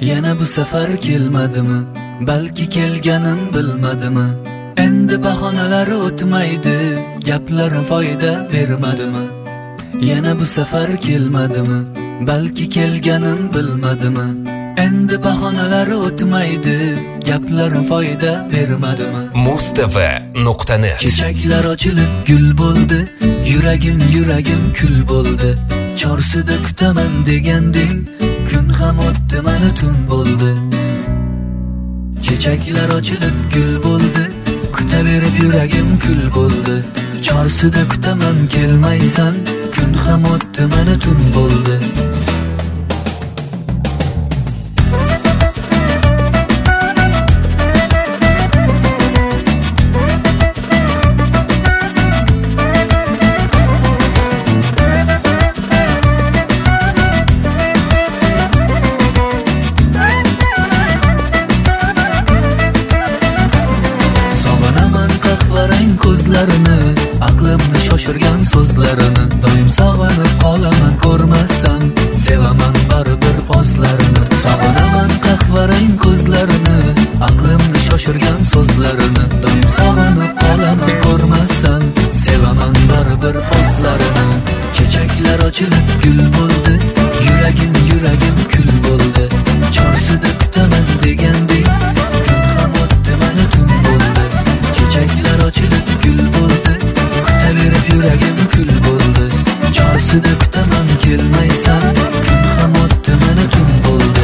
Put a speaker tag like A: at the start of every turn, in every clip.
A: Yana bu safar kelmadimi? Balki kelganim bilmadimi? Endi bahonalar o'tmaydi, gaplarim foyda bermadimi? Yana bu safar kelmadimi? Balki kelganim bilmadimi? Endi bahonalar o'tmaydi, gaplarim foyda bermadimi?
B: Mustafa.net
A: Chechaklar ochilib gul bo'ldi, yuragim kul bo'ldi. Chorsida kutaman deganding, kun ham o'tdi, mana tun bo'ldi. Chechaklar ochilib gul bo'ldi, kutaverib yuragim kul bo'ldi. Chorsida kutaman kelmaysan, kun ham o'tdi, mana tun bo'ldi. Ko'zlarini, aqlimni shoshirgan so'zlarini, doim sog'inib qolaman ko'rmasam, sevaman baribir pozlarini. Sog'inaman qahvarang ko'zlarini, aqlimni shoshirgan so'zlarini, doim sog'inib qolaman ko'rmasam, sevaman baribir pozlarini. Chechaklar ochilib gul bo'ldi, yuragim kul bo'ldi. Chorsida kutaman deganding, kun ham o'tdi, mana tun bo'ldi. Chechaklar ochilib gul bo'ldi, kutaverib yuragim kul bo'ldi. Chorsida kutaman kelmaysan, kun ham o'tdi, mana tun bo'ldi.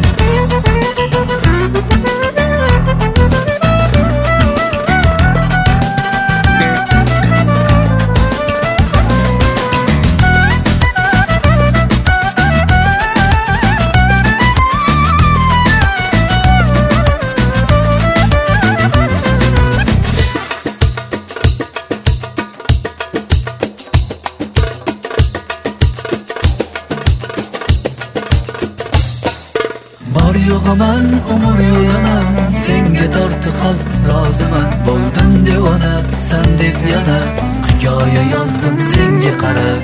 A: Bor yo'g'iman, umr yo'laman, senga tortiqol roziman. Bo'ldim devona, san deb yana hikoya yozdim senga qarab.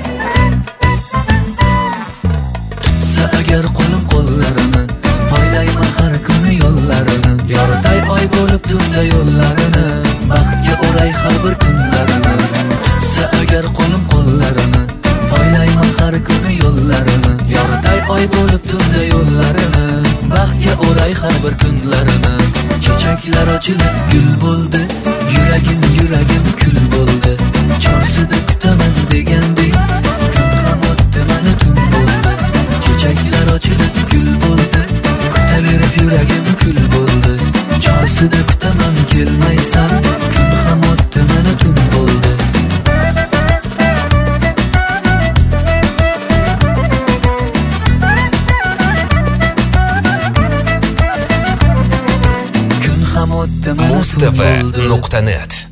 A: Tutsa agar qo'lim qo'llarini, poylayman har kuni yo'llarini. Yoritay oy bo'lib tunda yo'llarini, baxtga o'ray har bir kunlarini. Tutsa agar qo'lim qo'llarini, poylayman har kuni yo'llarini. Yoritay oy bo'lib tunda yo'llarini, baxtga o'ray har bir kunlarini. Chechaklar ochilib gul bo'ldi, yuragim kul bo'ldi. Chorsida kutaman deganding, kun ham o'tdi, mana tun bo'ldi. Chechaklar ochilib gul bo'ldi, kutaverib yuragim kul bo'ldi. Chorsida kutaman kelmaysan, kun ham o'tdi, mana tun bo'ldi.
B: Mustafa.net